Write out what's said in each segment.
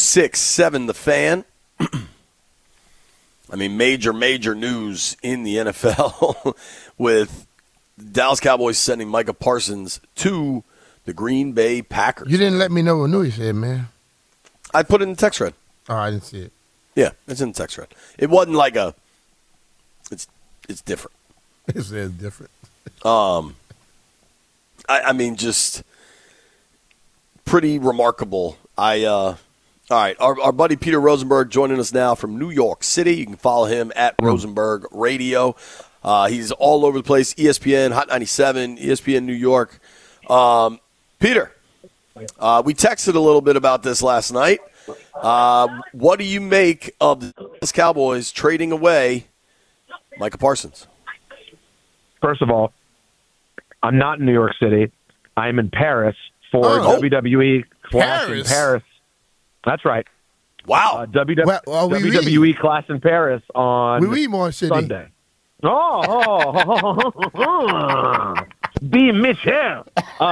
1067 The Fan. I mean, major news in the NFL with Dallas Cowboys sending Micah Parsons to the Green Bay Packers. You didn't let me know what news you said, man. I put it in the text thread. Oh, I didn't see it. Yeah, it's in the text thread. It wasn't like a – it's different. It says different. I mean, just pretty remarkable. All right, our buddy Peter Rosenberg joining us now from New York City. You can follow him at Rosenberg Radio. He's all over the place, ESPN, Hot 97, ESPN New York. Peter, we texted a little bit about this last night. What do you make of the Dallas Cowboys trading away Micah Parsons? First of all, I'm not in New York City. I'm in Paris for WWE Clash in Paris. That's right. Wow. WWE Clash in Paris on Sunday. Be Michel.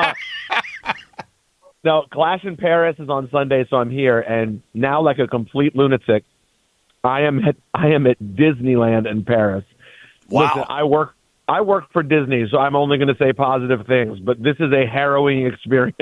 No, Clash in Paris is on Sunday, so I'm here. And now, like a complete lunatic, I am at Disneyland in Paris. Wow. Listen, I work for Disney, so I'm only going to say positive things, but this is a harrowing experience.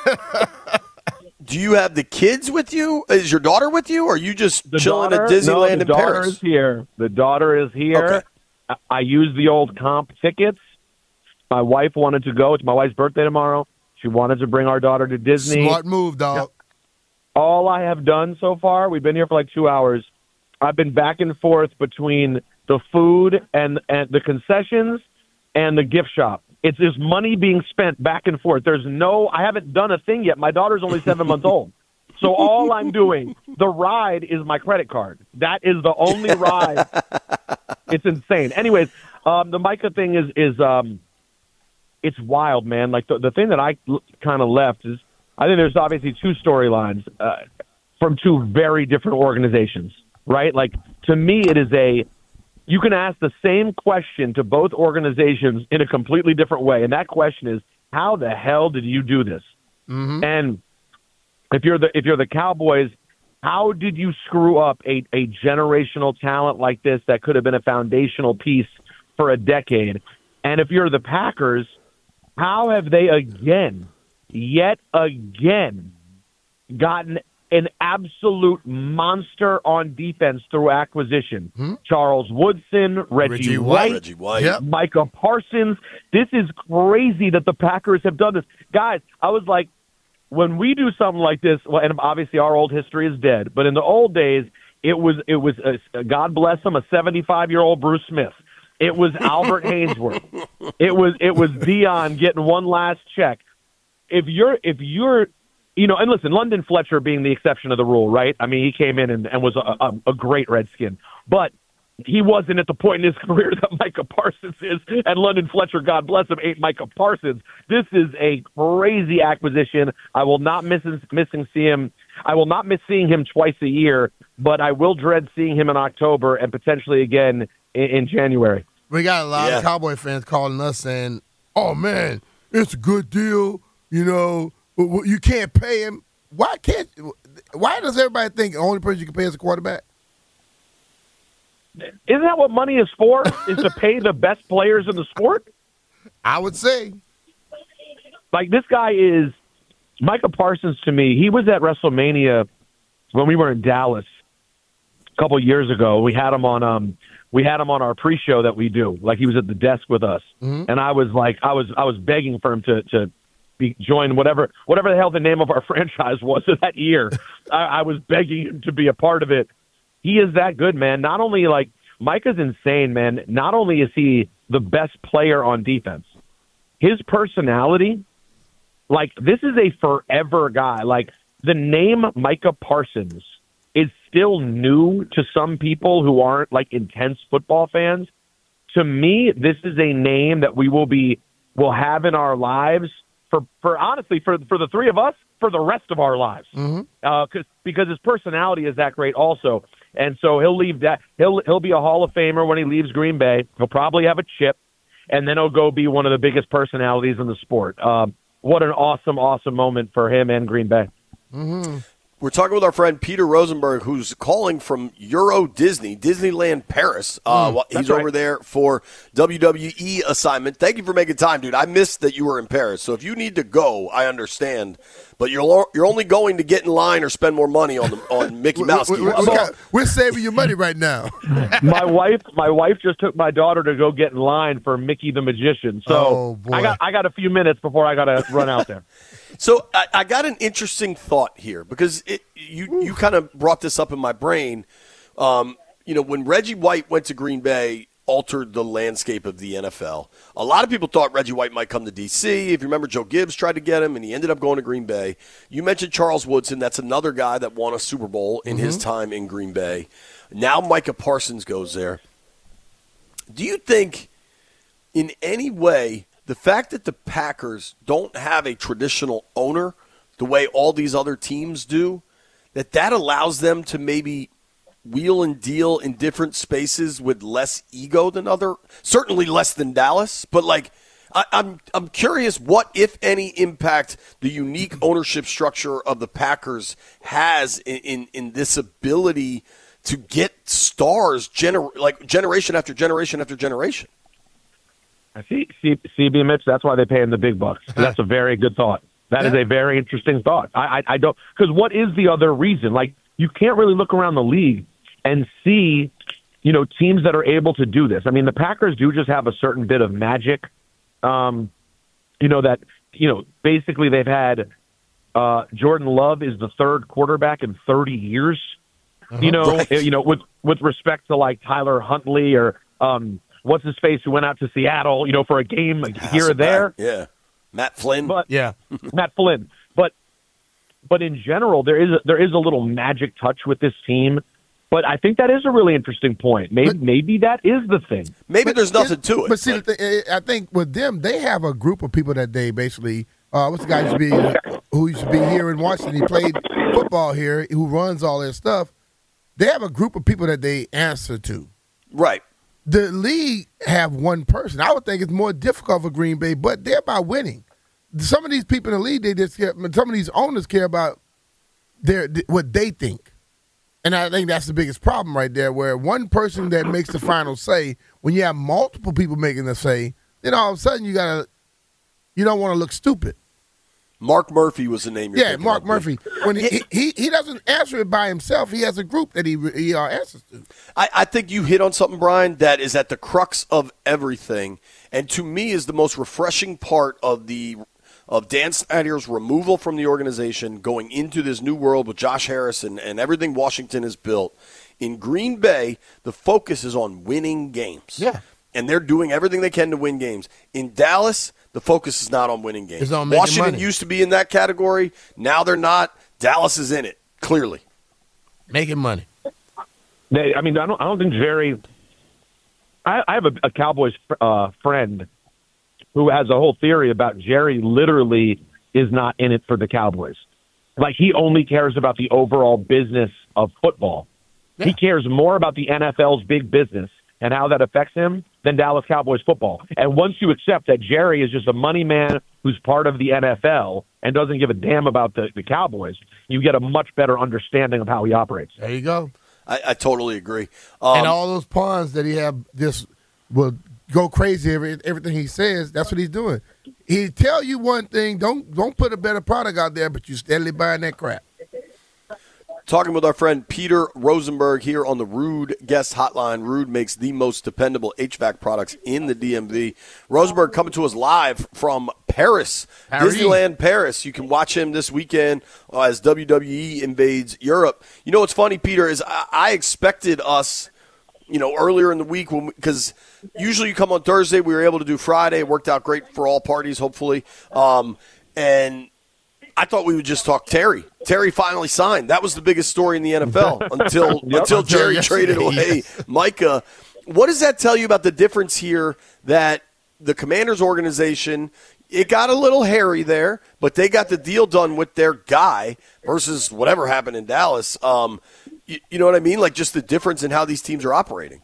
Do you have the kids with you? Is your daughter with you, or are you just chilling at Disneyland in Paris? The daughter is here. The daughter is here. Okay. I used the old comp tickets. My wife wanted to go. It's my wife's birthday tomorrow. She wanted to bring our daughter to Disney. Smart move, dog. All I have done so far, we've been here for like 2 hours. I've been back and forth between the food and the concessions and the gift shop. It's just money being spent back and forth. I haven't done a thing yet. My daughter's only 7 months old. So all I'm doing, the ride is my credit card. That is the only ride. It's insane. Anyways, the Micah thing is it's wild, man. Like the thing that I kind of left is, I think there's obviously two storylines from two very different organizations, right? Like, to me, it is you can ask the same question to both organizations in a completely different way. And that question is, how the hell did you do this? Mm-hmm. And if you're the Cowboys, how did you screw up a generational talent like this that could have been a foundational piece for a decade? And if you're the Packers, how have they yet again, gotten an absolute monster on defense through acquisition? Charles Woodson, Reggie White, yep. Micah Parsons. This is crazy that the Packers have done this. Guys, I was like, when we do something like this, well, and obviously our old history is dead, but in the old days, it was God bless him, a 75-year-old Bruce Smith. It was Albert Haynesworth. It was Dion getting one last check. If you're and listen, London Fletcher being the exception of the rule, right? I mean, he came in and was a great Redskin, but he wasn't at the point in his career that Micah Parsons is, and London Fletcher, God bless him, ain't Micah Parsons. This is a crazy acquisition. I will not miss seeing him twice a year, but I will dread seeing him in October and potentially again in January. We got a lot of Cowboy fans calling us saying, "Oh man, it's a good deal. You know, you can't pay him. Why does everybody think the only person you can pay is a quarterback?" Isn't that what money is for? Is to pay the best players in the sport? I would say. Like, this guy is Micah Parsons to me. He was at WrestleMania when we were in Dallas a couple years ago. We had him on our pre-show that we do. Like, he was at the desk with us, and I was like, I was begging for him to join whatever the hell the name of our franchise was that year. I was begging him to be a part of it. He is that good, man. Not only, like, Micah's insane, man. Not only is he the best player on defense, his personality, like, this is a forever guy. Like, the name Micah Parsons is still new to some people who aren't, like, intense football fans. To me, this is a name that will have in our lives for honestly, for the three of us, for the rest of our lives. Because his personality is that great also. And so he'll be a Hall of Famer when he leaves Green Bay. He'll probably have a chip, and then he'll go be one of the biggest personalities in the sport. What an awesome, awesome moment for him and Green Bay. We're talking with our friend Peter Rosenberg, who's calling from Euro Disneyland Paris. He's over there for WWE assignment. Thank you for making time, dude. I missed that you were in Paris. So if you need to go, I understand. But you're only going to get in line or spend more money on Mickey Mouse. We're saving you money right now. My wife just took my daughter to go get in line for Mickey the Magician. So I got a few minutes before I got to run out there. So I got an interesting thought here because you kind of brought this up in my brain. When Reggie White went to Green Bay, altered the landscape of the NFL. A lot of people thought Reggie White might come to D.C. If you remember, Joe Gibbs tried to get him, and he ended up going to Green Bay. You mentioned Charles Woodson. That's another guy that won a Super Bowl in his time in Green Bay. Now Micah Parsons goes there. Do you think in any way the fact that the Packers don't have a traditional owner the way all these other teams do, that allows them to maybe wheel and deal in different spaces with less ego than certainly less than Dallas, but I'm curious what, if any, impact the unique ownership structure of the Packers has in this ability to get stars generation after generation after generation. I see, CB Mitch. That's why they pay him the big bucks. That's a very good thought. That is a very interesting thought. I don't, because what is the other reason? You can't really look around the league and see, teams that are able to do this. I mean, the Packers do just have a certain bit of magic, basically they've had Jordan Love is the third quarterback in 30 years, with respect to Tyler Huntley or what's his face who went out to Seattle, for a game here or there. Yeah. Matt Flynn. Matt Flynn. But in general, there is a little magic touch with this team. But I think that is a really interesting point. Maybe that is the thing. Maybe there's nothing to it. But see, I think with them, they have a group of people that they basically what's the guy who used to be here in Washington? He played football here, who runs all their stuff. They have a group of people that they answer to. Right. The league have one person. I would think it's more difficult for Green Bay, but they're about winning. Some of these people in the league, some of these owners care about what they think. And I think that's the biggest problem right there, where one person that makes the final say, when you have multiple people making the say, then all of a sudden you don't want to look stupid. Mark Murphy was the name you're thinking Mark of. Murphy. When he doesn't answer it by himself, he has a group that he answers to. I think you hit on something, Brian, that is at the crux of everything, and to me is the most refreshing part of Dan Snyder's removal from the organization, going into this new world with Josh Harrison and everything Washington has built. In Green Bay, the focus is on winning games. Yeah. And they're doing everything they can to win games. In Dallas, the focus is not on winning games. It's on making Washington money. used to be in that category. Now they're not. Dallas is in it, clearly. Making money. I don't think Jerry. I have a Cowboys friend who has a whole theory about Jerry literally is not in it for the Cowboys. He only cares about the overall business of football. Yeah. He cares more about the NFL's big business and how that affects him than Dallas Cowboys football. And once you accept that Jerry is just a money man who's part of the NFL and doesn't give a damn about the Cowboys, you get a much better understanding of how he operates. There you go. I totally agree. And all those pawns that he have just will go crazy everything he says. That's what he's doing. He tell you one thing, don't put a better product out there, but you steadily buying that crap. Talking with our friend Peter Rosenberg here on the Ruud Guest Hotline. Ruud makes the most dependable HVAC products in the DMV. Rosenberg coming to us live from Paris, Disneyland Paris. You can watch him this weekend as WWE invades Europe. You know what's funny, Peter, is I expected us, earlier in the week, because usually you come on Thursday. We were able to do Friday. It worked out great for all parties, hopefully. And I thought we would just talk Terry. Terry finally signed. That was the biggest story in the NFL until Jerry traded away Micah. What does that tell you about the difference here that the Commanders organization, it got a little hairy there, but they got the deal done with their guy versus whatever happened in Dallas? You know what I mean? Just the difference in how these teams are operating.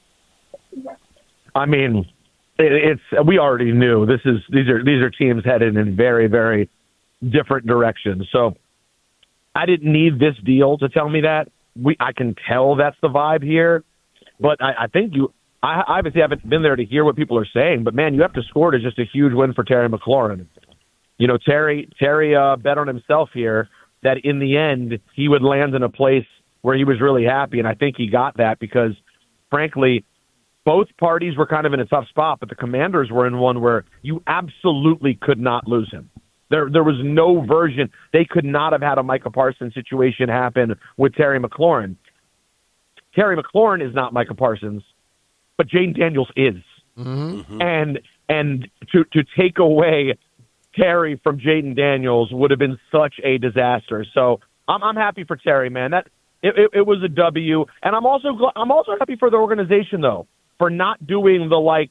I mean, we already knew these are teams headed in very, very different directions. So I didn't need this deal to tell me that. I can tell that's the vibe here, but I think I obviously haven't been there to hear what people are saying, but man, you have to score to just a huge win for Terry McLaurin. You know, Terry bet on himself here that in the end he would land in a place where he was really happy, and I think he got that because, frankly, both parties were kind of in a tough spot, but the Commanders were in one where you absolutely could not lose him. There was no version. They could not have had a Micah Parsons situation happen with Terry McLaurin. Terry McLaurin is not Micah Parsons, but Jaden Daniels is. Mm-hmm. And to take away Terry from Jaden Daniels would have been such a disaster. So I'm happy for Terry, man. It was a W, and I'm also happy for the organization though for not doing the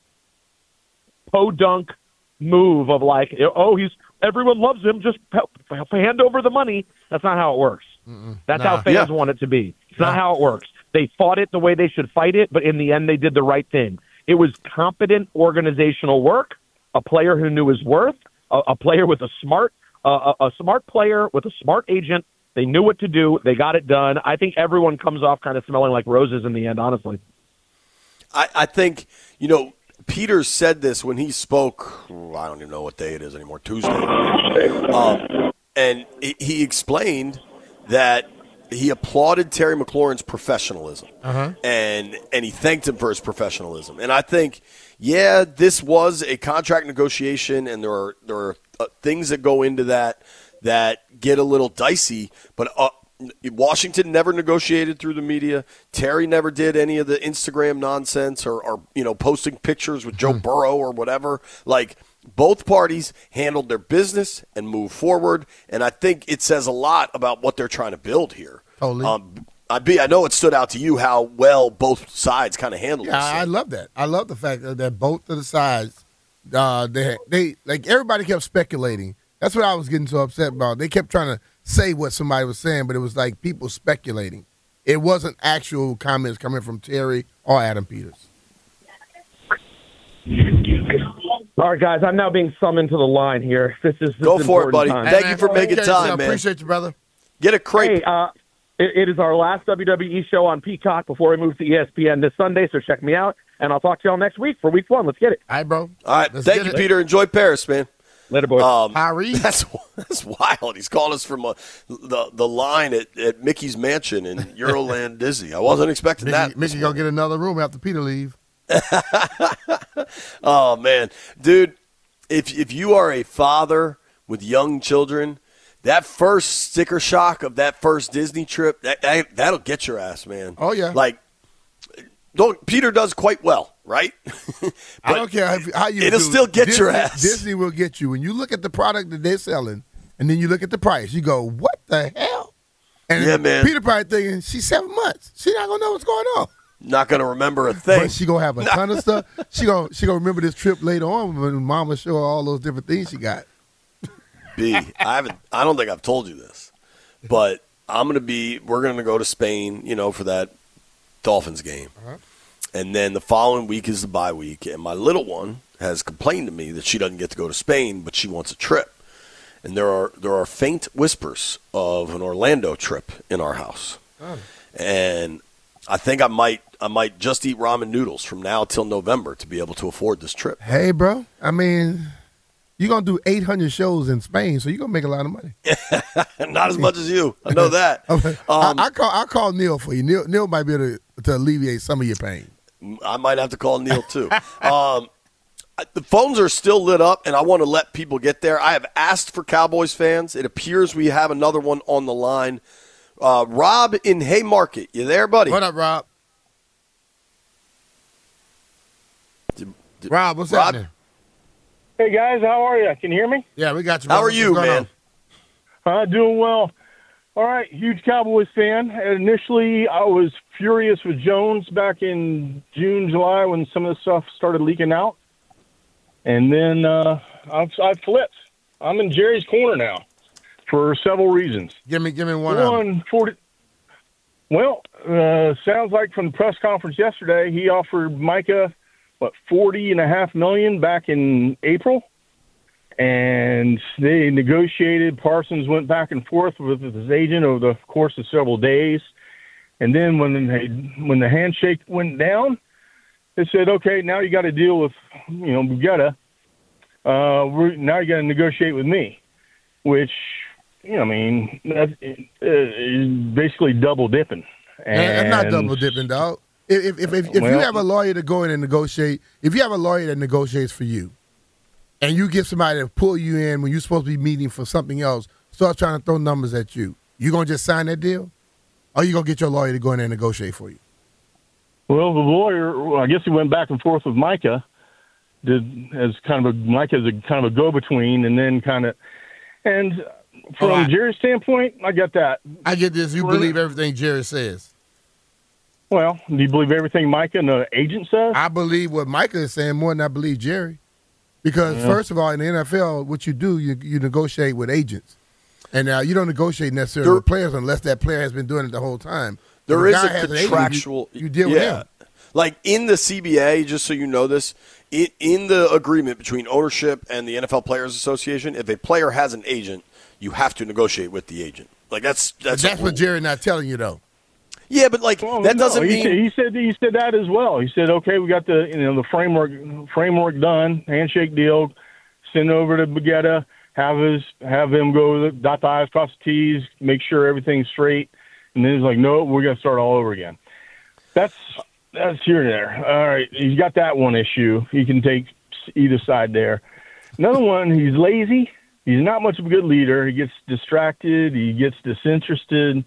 podunk move of everyone loves him, just hand over the money. That's not how it works. That's how fans want it to be. It's not how it works. They fought it the way they should fight it, but in the end they did the right thing. It was competent organizational work, a player who knew his worth, a player with a smart player with a smart agent. They knew what to do. They got it done. I think everyone comes off kind of smelling like roses in the end, honestly. I think, Peter said this when he spoke, I don't even know what day it is anymore, Tuesday. And he explained that he applauded Terry McLaurin's professionalism, and he thanked him for his professionalism. And I think, this was a contract negotiation, and there are things that go into that get a little dicey, but Washington never negotiated through the media. Terry never did any of the Instagram nonsense or posting pictures with Joe Burrow or whatever. Both parties handled their business and moved forward, and I think it says a lot about what they're trying to build here. Totally. I know it stood out to you how well both sides kind of handled it. I love that. I love the fact that both of the sides, they everybody kept speculating. That's what I was getting so upset about. They kept trying to say what somebody was saying, but it was like people speculating. It wasn't actual comments coming from Terry or Adam Peters. All right, guys, I'm now being summoned to the line here. Go for it, buddy. Time. Thank you for making time, man. Appreciate you, brother. Get a crepe. Hey, it is our last WWE show on Peacock before we move to ESPN this Sunday, so check me out, and I'll talk to y'all next week for week 1. Let's get it. All right, bro. All right, thank you, Peter. Enjoy Paris, man. Later, boys. Harry. That's wild. He's calling us from the line at Mickey's Mansion in Euroland Disney. I wasn't expecting that. Mickey gonna get another room after Peter leave. Oh man, dude! If you are a father with young children, that first sticker shock of that first Disney trip that'll get your ass, man. Oh yeah. Peter does quite well, right? I don't care how you it'll do. still get Disney, your ass. Disney will get you. When you look at the product that they're selling, and then you look at the price, you go, what the hell? And yeah, man. Peter probably thinking, she's 7 months. She's not going to know what's going on. Not going to remember a thing. But she going to have a ton of stuff. She gonna remember this trip later on when Mama show her all those different things she got. B, I don't think I've told you this, but we're going to go to Spain, for that Dolphins game. Uh-huh. And then the following week is the bye week, and my little one has complained to me that she doesn't get to go to Spain, but she wants a trip. And there are faint whispers of an Orlando trip in our house. Oh. And I think I might just eat ramen noodles from now till November to be able to afford this trip. Hey, bro. I mean, you're going to do 800 shows in Spain, so you're going to make a lot of money. Not as much as you. I know that. I'll call Neil for you. Neil might be able to alleviate some of your pain. I might have to call Neil, too. The phones are still lit up, and I want to let people get there. I have asked for Cowboys fans. It appears we have another one on the line. Rob in Haymarket. You there, buddy? What up, Rob? Rob, what's happening? Hey, guys. How are you? Can you hear me? Yeah, we got you. How are you, man? Doing well. All right, huge Cowboys fan. Initially, I was furious with Jones back in June, July when some of the stuff started leaking out. And then I've flipped. I'm in Jerry's corner now for several reasons. Give me one. Sounds like from the press conference yesterday, he offered Micah, $40.5 million back in April. and they negotiated. Parsons went back and forth with his agent over the course of several days. And then when the handshake went down, they said, okay, now you got to deal with, Bugetta. Now you got to negotiate with me, which, that is basically double dipping. That's not double dipping, dog. If you have a lawyer to go in and negotiate, if you have a lawyer that negotiates for you, and you get somebody to pull you in when you're supposed to be meeting for something else, start trying to throw numbers at you, you going to just sign that deal? Or you going to get your lawyer to go in there and negotiate for you? Well, the lawyer, I guess he went back and forth with Micah, Micah as a kind of a go-between, and then and from Jerry's standpoint, I get that. I get this. You believe everything Jerry says. Well, do you believe everything Micah and the agent says? I believe what Micah is saying more than I believe Jerry. Because, first of all, in the NFL, what you do, you negotiate with agents. And you don't negotiate necessarily with players unless that player has been doing it the whole time. There is a contractual – you deal with them. Like in the CBA, just so you know this, in the agreement between ownership and the NFL Players Association, if a player has an agent, you have to negotiate with the agent. Like that's what Jerry's not telling you, though. Yeah, but that doesn't mean he said that as well. He said, okay, we got the framework done, handshake deal, send over to Bugetta, have him go dot the I's, cross the T's, make sure everything's straight, and then he's like, no, we're gonna start all over again. That's here and there. All right, he's got that one issue. He can take either side there. Another one, he's lazy. He's not much of a good leader. He gets distracted. He gets disinterested.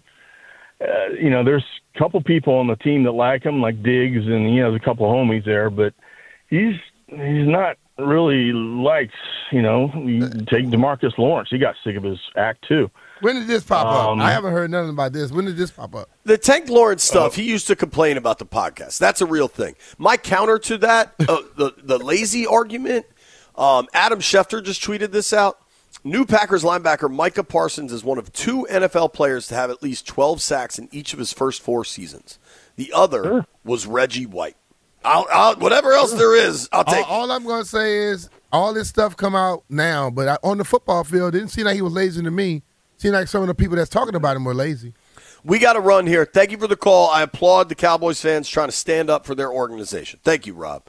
There's a couple people on the team that like him, like Diggs, and he has a couple of homies there, but he's not really liked. You take DeMarcus Lawrence. He got sick of his act too. When did this pop up? I haven't heard nothing about this. When did this pop up? The Tank Lawrence stuff, he used to complain about the podcast. That's a real thing. My counter to that, the lazy argument, Adam Schefter just tweeted this out. New Packers linebacker Micah Parsons is one of 2 NFL players to have at least 12 sacks in each of his first 4 seasons. The other was Reggie White. Whatever else there is, I'll take it. All I'm going to say is all this stuff come out now, but on the football field, it didn't seem like he was lazy to me. It seemed like some of the people that's talking about him were lazy. We got to run here. Thank you for the call. I applaud the Cowboys fans trying to stand up for their organization. Thank you, Rob.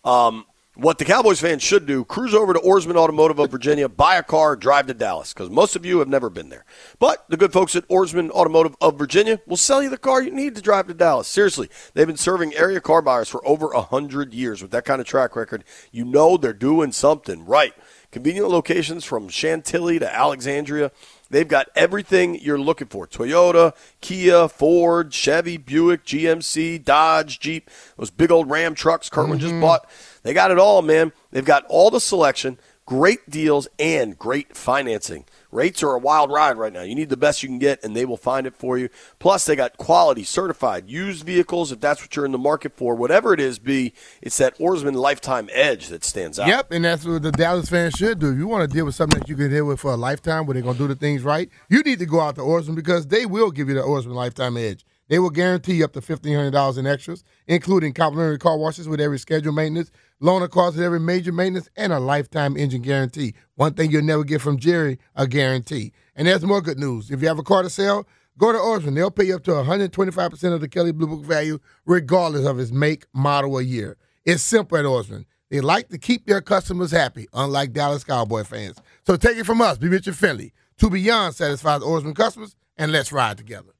What the Cowboys fans should do, cruise over to Oarsman Automotive of Virginia, buy a car, drive to Dallas, because most of you have never been there. But the good folks at Oarsman Automotive of Virginia will sell you the car you need to drive to Dallas. Seriously, they've been serving area car buyers for over 100 years. With that kind of track record, you know they're doing something right. Convenient locations from Chantilly to Alexandria. They've got everything you're looking for. Toyota, Kia, Ford, Chevy, Buick, GMC, Dodge, Jeep, those big old Ram trucks Kirkland just bought. They got it all, man. They've got all the selection, great deals, and great financing. Rates are a wild ride right now. You need the best you can get, and they will find it for you. Plus, they got quality, certified, used vehicles, if that's what you're in the market for. Whatever it is, it's that Oarsman Lifetime Edge that stands out. Yep, and that's what the Dallas fans should do. If you want to deal with something that you can deal with for a lifetime where they're going to do the things right, you need to go out to Oarsman because they will give you the Oarsman Lifetime Edge. They will guarantee you up to $1,500 in extras, including complimentary car washes with every scheduled maintenance, loaner cars with every major maintenance, and a lifetime engine guarantee. One thing you'll never get from Jerry, a guarantee. And there's more good news. If you have a car to sell, go to Oarsman. They'll pay you up to 125% of the Kelley Blue Book value, regardless of its make, model, or year. It's simple at Oarsman. They like to keep their customers happy, unlike Dallas Cowboy fans. So take it from us, be Richard Finley. To Beyond satisfies Oarsman customers, and let's ride together.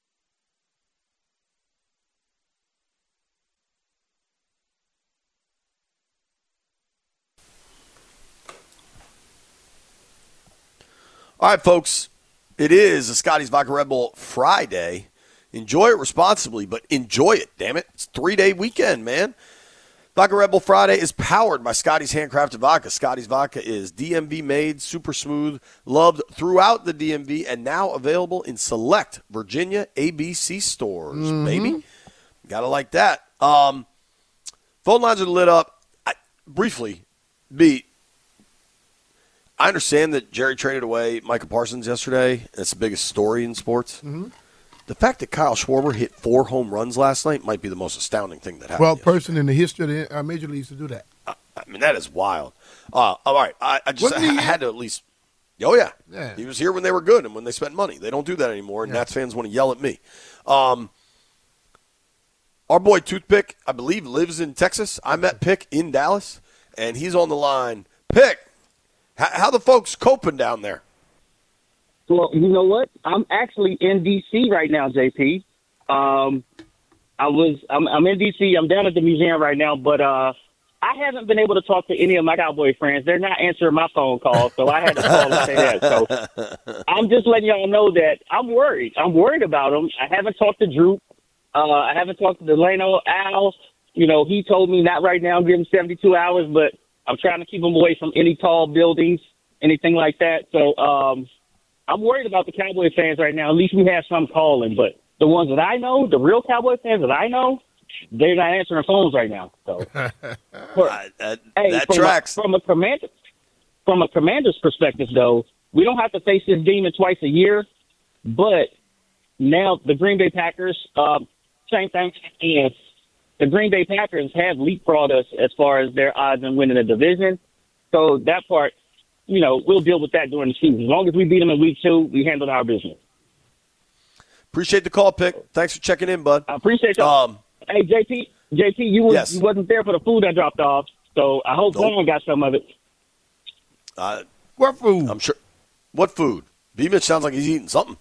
All right, folks, it is a Scotty's Vodka Red Bull Friday. Enjoy it responsibly, but enjoy it, damn it. It's a 3-day weekend, man. Vodka Red Bull Friday is powered by Scotty's Handcrafted Vodka. Scotty's Vodka is DMV made, super smooth, loved throughout the DMV, and now available in select Virginia ABC stores, baby. Gotta like that. Phone lines are lit up. Briefly, I understand that Jerry traded away Micah Parsons yesterday. That's the biggest story in sports. The fact that Kyle Schwarber hit 4 home runs last night might be the most astounding thing that happened. Person in the history of the Major Leagues to do that. I mean, that is wild. All right. I had to at least. Oh, yeah. He was here when they were good and when they spent money. They don't do that anymore, and Nats fans want to yell at me. Our boy Toothpick, I believe, lives in Texas. I met Pick in Dallas, and he's on the line. Pick, how the folks coping down there? Well, you know what? I'm actually in D.C. right now, JP. I'm in D.C. I'm down at the museum right now, but I haven't been able to talk to any of my Cowboy friends. They're not answering my phone calls, so I had to call and say that. So I'm just letting y'all know that I'm worried. I'm worried about them. I haven't talked to Drew. I haven't talked to Delano. Al, he told me not right now, give him 72 hours, but I'm trying to keep him away from any tall buildings, anything like that. So I'm worried about the Cowboy fans right now. At least we have some calling, but the ones that I know, the real Cowboy fans that I know, they're not answering phones right now. So that tracks. From a commander's perspective, though, we don't have to face this demon twice a year. But now the Green Bay Packers, same thing. And the Green Bay Packers have leapfrogged us as far as their odds in winning the division. So that part, we'll deal with that during the season. As long as we beat them in week 2, we handled our business. Appreciate the call, Pick. Thanks for checking in, bud. I appreciate y'all. Hey, JT, you wasn't there for the food I dropped off, so I hope someone got some of it. What food? I'm sure. What food? B-Mitch sounds like he's eating something.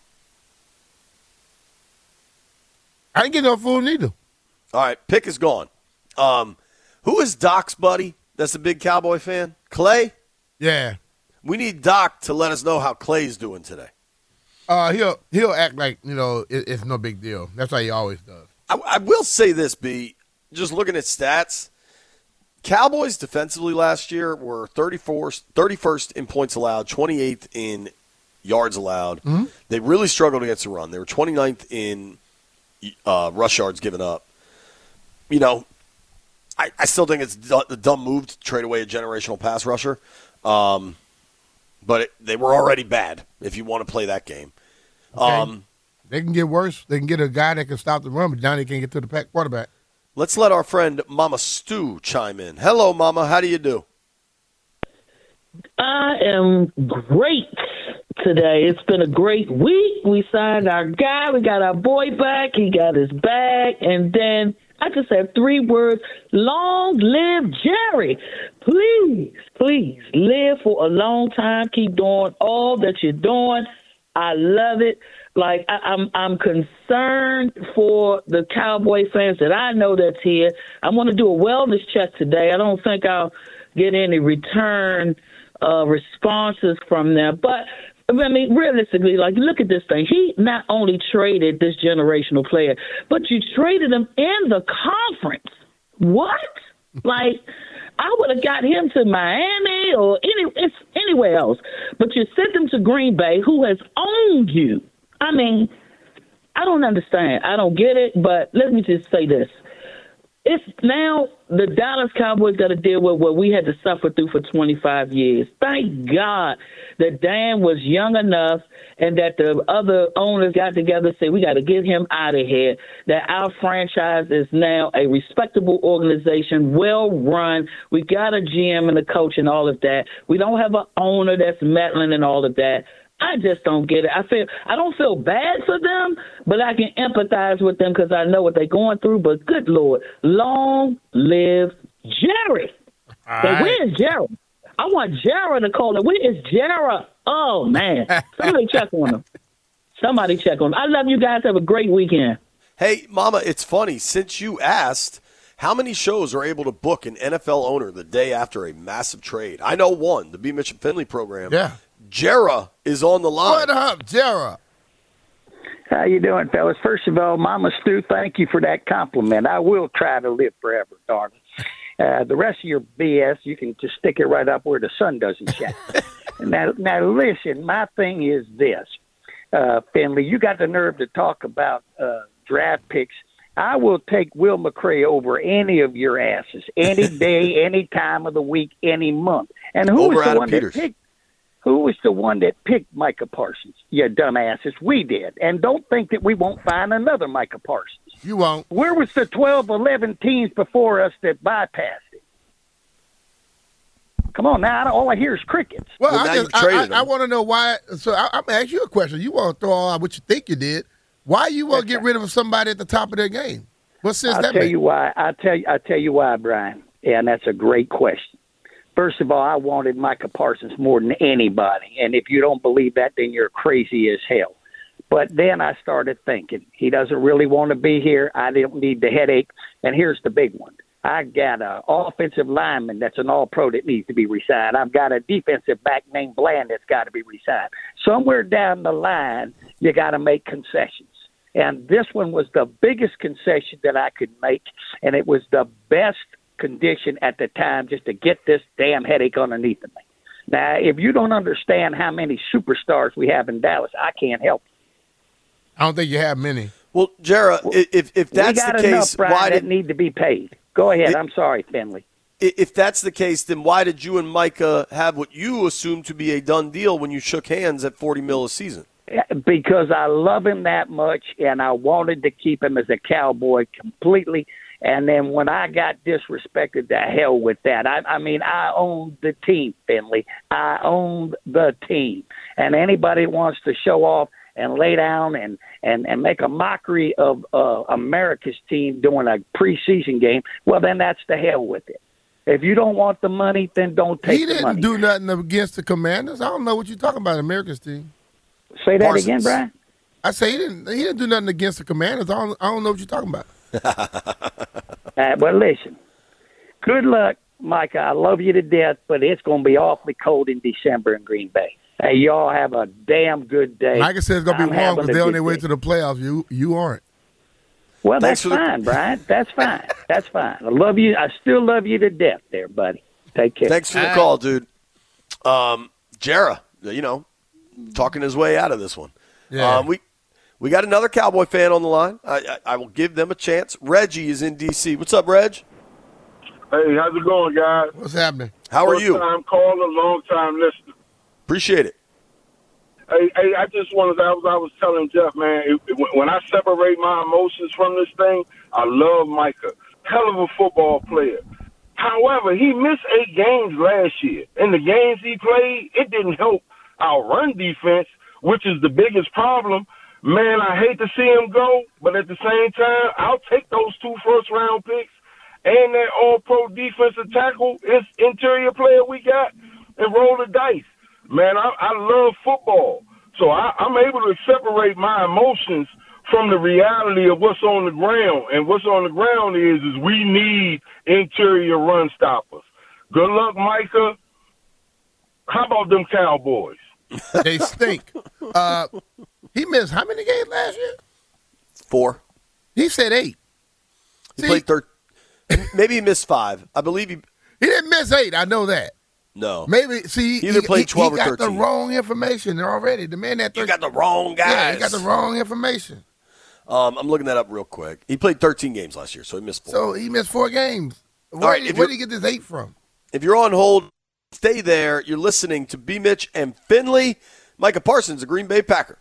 I didn't get no food neither. All right, Pick is gone. Who is Doc's buddy that's a big Cowboy fan? Clay? Yeah. We need Doc to let us know how Clay's doing today. He'll act like, it's no big deal. That's how he always does. I will say this, B, just looking at stats, Cowboys defensively last year were 31st in points allowed, 28th in yards allowed. Mm-hmm. They really struggled against the run. They were 29th in rush yards given up. I still think it's a dumb move to trade away a generational pass rusher. But they were already bad if you want to play that game. Okay. They can get worse. They can get a guy that can stop the run, but now they can't get to the quarterback. Let's let our friend Mama Stu chime in. Hello, Mama. How do you do? I am great today. It's been a great week. We signed our guy. We got our boy back. He got his bag. And then I just have 3 words. Long live Jerry. Please live for a long time. Keep doing all that you're doing. I love it. Like, I'm concerned for the Cowboy fans that I know that's here. I want to do a wellness check today. I don't think I'll get any return responses from them. But, I mean, realistically, like, look at this thing. He not only traded this generational player, but you traded him in the conference. What? Like, I would have got him to Miami or anywhere else. But you sent him to Green Bay, who has owned you. I mean, I don't understand. I don't get it, but let me just say this. It's now the Dallas Cowboys got to deal with what we had to suffer through for 25 years. Thank God that Dan was young enough and that the other owners got together and said, we got to get him out of here, that our franchise is now a respectable organization, well-run. We got a GM and a coach and all of that. We don't have an owner that's meddling and all of that. I just don't get it. I don't feel bad for them, but I can empathize with them because I know what they're going through. But good Lord, long live Jerry. Right. Where is Jerry? I want Jerry to call it. Where is Jerry? Oh, man. Somebody check on him. Somebody check on him. I love you guys. Have a great weekend. Hey, Mama, it's funny. Since you asked, how many shows are able to book an NFL owner the day after a massive trade? I know one, the B. Mitch and Finley program. Yeah. Jera is on the line. What up, Jera? How you doing, fellas? First of all, Mama Stu, thank you for that compliment. I will try to live forever, darling. The rest of your BS, you can just stick it right up where the sun doesn't shine. now, listen, my thing is this. Finley, you got the nerve to talk about draft picks. I will take Will McCray over any of your asses, any day, any time of the week, any month. And who was the one that picked? Who was the one that picked Micah Parsons? You dumbasses. We did. And don't think that we won't find another Micah Parsons. You won't. Where was the 12, 11 teams before us that bypassed it? Come on now, all I hear is crickets. Well, Well, now you've traded I him. want to know why. So I'm gonna ask you a question. You want to throw all out what you think you did? Why you want to get rid of somebody at the top of their game? What sense I'll that tell make? you why. I'll tell you why, Brian. And that's a great question. First of all, I wanted Micah Parsons more than anybody. And if you don't believe that, then you're crazy as hell. But then I started thinking, he doesn't really want to be here. I don't need the headache. And here's the big one. I got an offensive lineman that's an all-pro that needs to be re-signed. I've got a defensive back named Bland that's got to be re-signed. Somewhere down the line, you got to make concessions. And this one was the biggest concession that I could make, and it was the best condition at the time just to get this damn headache underneath of me. Now, if you don't understand how many superstars we have in Dallas, I can't help you. I don't think you have many. Well, Jara, if We that's got the enough, case, Brian, why that did need to be paid. Go ahead. I'm sorry, Finley. if that's the case, then why did you and Micah have what you assumed to be a done deal when you shook hands at $40 million a season? Because I love him that much, and I wanted to keep him as a Cowboy completely. And then when I got disrespected, to hell with that. I mean, I owned the team, Finley. I owned the team. And anybody wants to show off and lay down and make a mockery of America's team doing a preseason game, well, then that's the hell with it. If you don't want the money, then don't take He the didn't money. do nothing against the Commanders. I don't know what you're talking about, America's team. Say that Parsons. again, Brian? I say he didn't do nothing against the Commanders. I don't know what you're talking about. Well, listen, good luck, Micah. I love you to death, but it's going to be awfully cold in December in Green Bay. Hey, y'all have a damn good day. Micah said it's gonna be I'm warm having because a they're on good their way day. to the playoffs. You aren't. Well, Thanks that's for the- fine, Brian. That's fine. That's fine. I love you. I still love you to death there, buddy. Take care. Thanks for the call, dude. Jara, talking his way out of this one. Yeah. We got another Cowboy fan on the line. I will give them a chance. Reggie is in D.C. What's up, Reg? Hey, how's it going, guys? What's happening? How are you? First-time caller, long-time listener. Appreciate it. Hey, I just wanted to, I was telling Jeff, man, when I separate my emotions from this thing, I love Micah. Hell of a football player. However, he missed 8 games last year. In the games he played, it didn't help our run defense, which is the biggest problem. Man, I hate to see him go, but at the same time, I'll take those 2 first-round picks and that all-pro defensive tackle, is interior player we got, and roll the dice. Man, I love football. So I'm able to separate my emotions from the reality of what's on the ground. And what's on the ground is we need interior run stoppers. Good luck, Micah. How about them Cowboys? They stink. He missed how many games last year? 4. He said 8. He played 13. Maybe he missed 5. I believe he. He didn't miss 8. I know that. No. Maybe he He either played 12 or he got 13. the wrong information already. The man that You got the wrong guys. Yeah, he got the wrong information. I'm looking that up real quick. He played 13 games last year, so he missed 4. So he missed 4 games. right, Where did he get this 8 from? If you're on hold, stay there. You're listening to B. Mitch and Finley. Micah Parsons, a Green Bay Packer.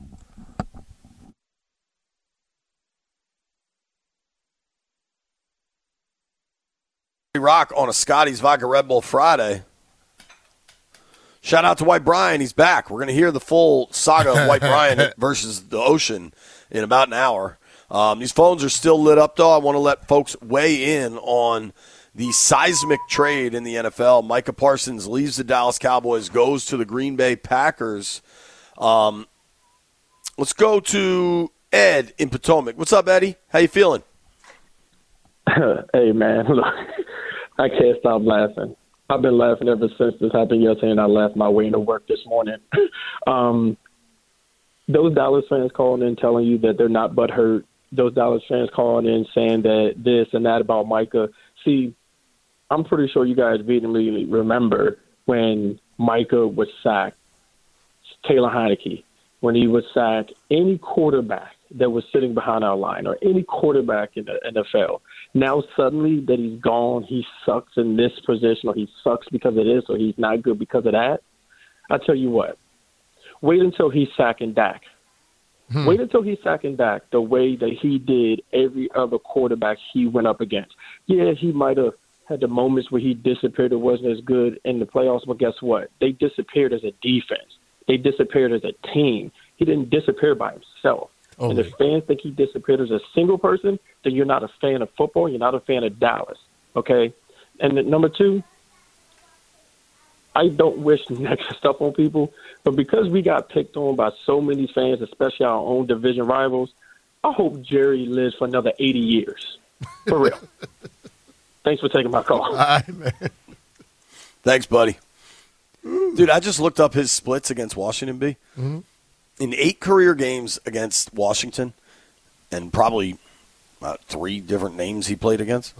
Rock on a Scotty's Vodka Red Bull Friday. Shout out to White Brian. He's back. We're going to hear the full saga of White Brian versus the Ocean in about an hour. These phones are still lit up, though. I want to let folks weigh in on the seismic trade in the NFL. Micah Parsons leaves the Dallas Cowboys, goes to the Green Bay Packers. Let's go to Ed in Potomac. What's up, Eddie? How you feeling? Hey, man, look, I can't stop laughing. I've been laughing ever since this happened yesterday, and I laughed my way into work this morning. Those Dallas fans calling in telling you that they're not butthurt, those Dallas fans calling in saying that this and that about Micah. See, I'm pretty sure you guys vividly remember when Micah was sacked, Taylor Heineke, when he was sacked, any quarterback that was sitting behind our line or any quarterback in the NFL. Now suddenly that he's gone, he sucks in this position, or he sucks because of this, or he's not good because of that. I tell you what, wait until he's sacking Dak. Wait until he's sacking Dak the way that he did every other quarterback he went up against. Yeah, he might have had the moments where he disappeared or wasn't as good in the playoffs, but guess what? They disappeared as a defense. They disappeared as a team. He didn't disappear by himself. Oh, and if fans think he disappeared as a single person, then you're not a fan of football. You're not a fan of Dallas, okay? And then number two, I don't wish negative stuff on people, but because we got picked on by so many fans, especially our own division rivals, I hope Jerry lives for another 80 years. For real. Thanks for taking my call. All right, man. Thanks, buddy. Dude, I just looked up his splits against Washington, B. Mm-hmm. In 8 career games against Washington, and probably 3 different names he played against,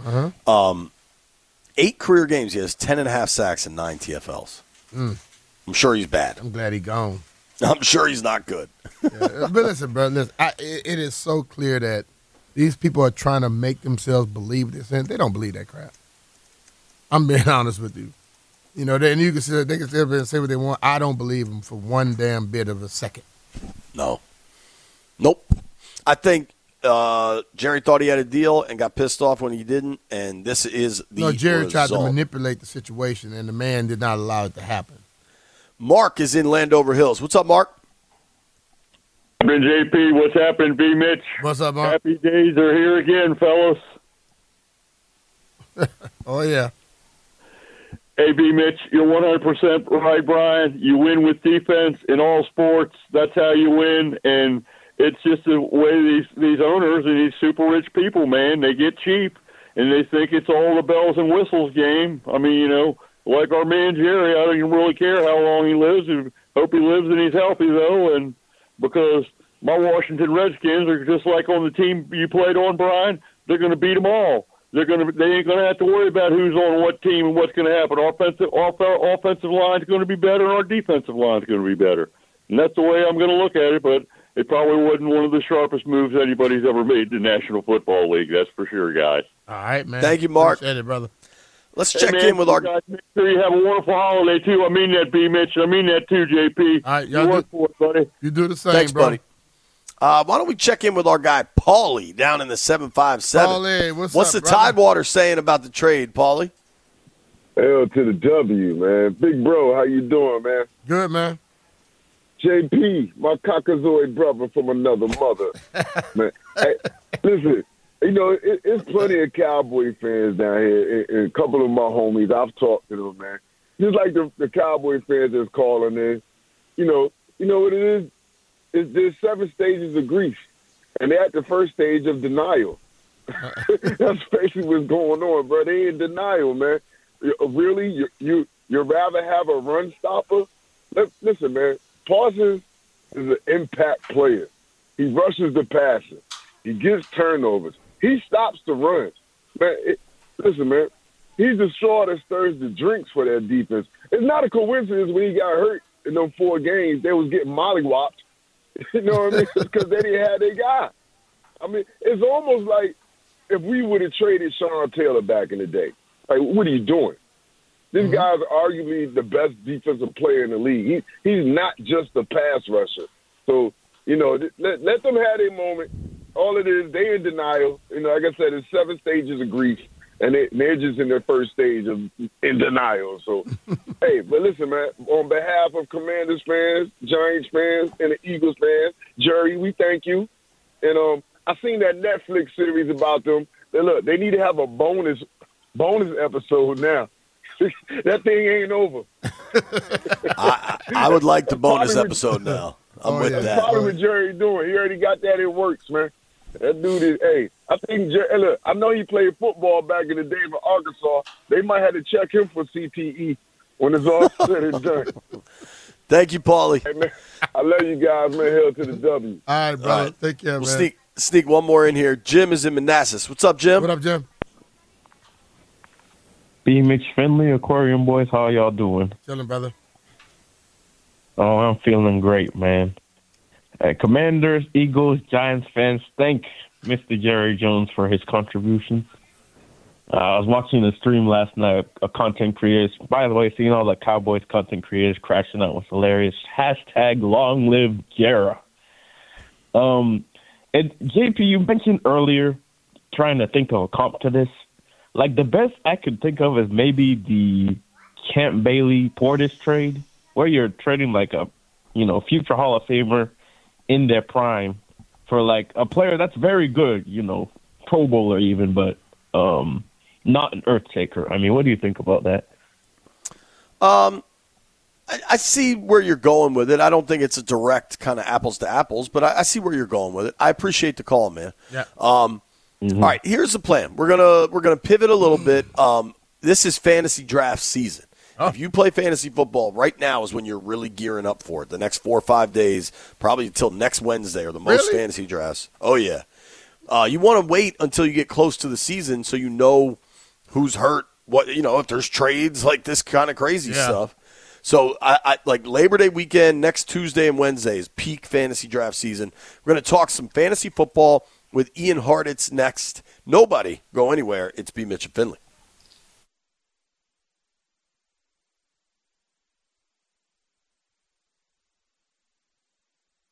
8 career games, he has 10.5 sacks and 9 TFLs. I'm sure he's bad. I'm glad he's gone. I'm sure he's not good. But listen, bro, it is so clear that these people are trying to make themselves believe this, and they don't believe that crap. I'm being honest with you. You know, and you can say, they can sit up there and say what they want. I don't believe them for one damn bit of a second. No. Nope. I think Jerry thought he had a deal and got pissed off when he didn't, and this is the No, Jerry tried to result. manipulate the situation, and the man did not allow it to happen. Mark is in Landover Hills. What's up, Mark? JP, what's happening, B. Mitch? What's up, Mark? Happy days are here again, fellas. Oh, yeah. Hey, B. Mitch, you're 100% right, Brian. You win with defense in all sports. That's how you win, and it's just the way these owners and these super rich people, man, they get cheap, and they think it's all the bells and whistles game. I mean, you know, like our man Jerry, I don't even really care how long he lives. I hope he lives and he's healthy, though, and because my Washington Redskins are just like on the team you played on, Brian, they're going to beat them all. They ain't going to have to worry about who's on what team and what's going to happen. Offensive line is going to be better, and our defensive line is going to be better. And that's the way I'm going to look at it, but it probably wasn't one of the sharpest moves anybody's ever made in the National Football League. That's for sure, guys. All right, man. Thank you, Mark. Appreciate it, brother. Let's check in with our guys. Make sure you have a wonderful holiday, too. I mean that, B. Mitch. I mean that, too, JP. All right, you work for it, buddy. You do the same, Thanks, bro. buddy. Why don't we check in with our guy, Paulie, down in the 757. Paulie, what's the up, brother? Tidewater saying about the trade, Paulie? L to the W, man. Big bro, how you doing, man? Good, man. JP, my cockazoid brother from another mother. Man, hey, listen, you know, it's plenty of Cowboy fans down here, and a couple of my homies, I've talked to them, man. Just like the Cowboy fans that's calling in, you know what it is? There's 7 stages of grief, and they're at the first stage of denial. That's basically what's going on, bro. They in denial, man. Really, you'd rather have a run stopper? Listen, man. Parsons is an impact player. He rushes the passer. He gets turnovers. He stops the runs. Man, listen, man. He's the straw that stirs the drinks for that defense. It's not a coincidence when he got hurt in them 4 games, they was getting mollywopped. You know what I mean? Because they didn't have their guy. I mean, it's almost like if we would have traded Sean Taylor back in the day. Like, what are you doing? This guy's arguably the best defensive player in the league. He's not just a pass rusher. So, you know, let them have their moment. All it is, they in denial. You know, like I said, it's 7 stages of grief, and they're just in their first stage of in denial. So, hey, but listen, man, on behalf of Commanders fans, Giants fans, and the Eagles fans, Jerry, we thank you. And I seen that Netflix series about them. Look, they need to have a bonus episode now. That thing ain't over. I would like the bonus episode now. I'm with that. Probably what Jerry doing. He already got that in works, man. That dude is, hey, I think, look, I know he played football back in the day for Arkansas. They might have to check him for CTE when it's all said and done. Thank you, Paulie. Hey, man, I love you guys, man. Hell to the W. All right, brother. All right. Take care, We'll man. sneak one more in here. Jim is in Manassas. What's up, Jim? What up, Jim? B. Mitch Finley, Aquarium Boys, how y'all doing? Chilling, brother. Oh, I'm feeling great, man. Commanders, Eagles, Giants fans, thank Mr. Jerry Jones for his contributions. I was watching the stream last night, a content creators. By the way, seeing all the Cowboys content creators crashing out was hilarious. Hashtag long live Jera. And JP, you mentioned earlier trying to think of a comp to this. Like, the best I could think of is maybe the Camp Bailey Portis trade, where you're trading like a, future Hall of Famer in their prime for like a player that's very good, Pro Bowler even, but not an earth taker. I mean, what do you think about that? I see where you're going with it. I don't think it's a direct kind of apples to apples, but I see where you're going with it. I appreciate the call, man. Yeah. All right, here's the plan. We're gonna pivot a little bit. This is fantasy draft season. Oh. If you play fantasy football, right now is when you're really gearing up for it. The next 4 or 5 days, probably until next Wednesday, are the most Really? fantasy drafts. Oh, yeah. You want to wait until you get close to the season so you know who's hurt, if there's trades, like this kind of crazy stuff. So, I like Labor Day weekend, next Tuesday and Wednesday is peak fantasy draft season. We're going to talk some fantasy football with Ian Hartitz next. Nobody go anywhere. It's B. Mitch and Finley.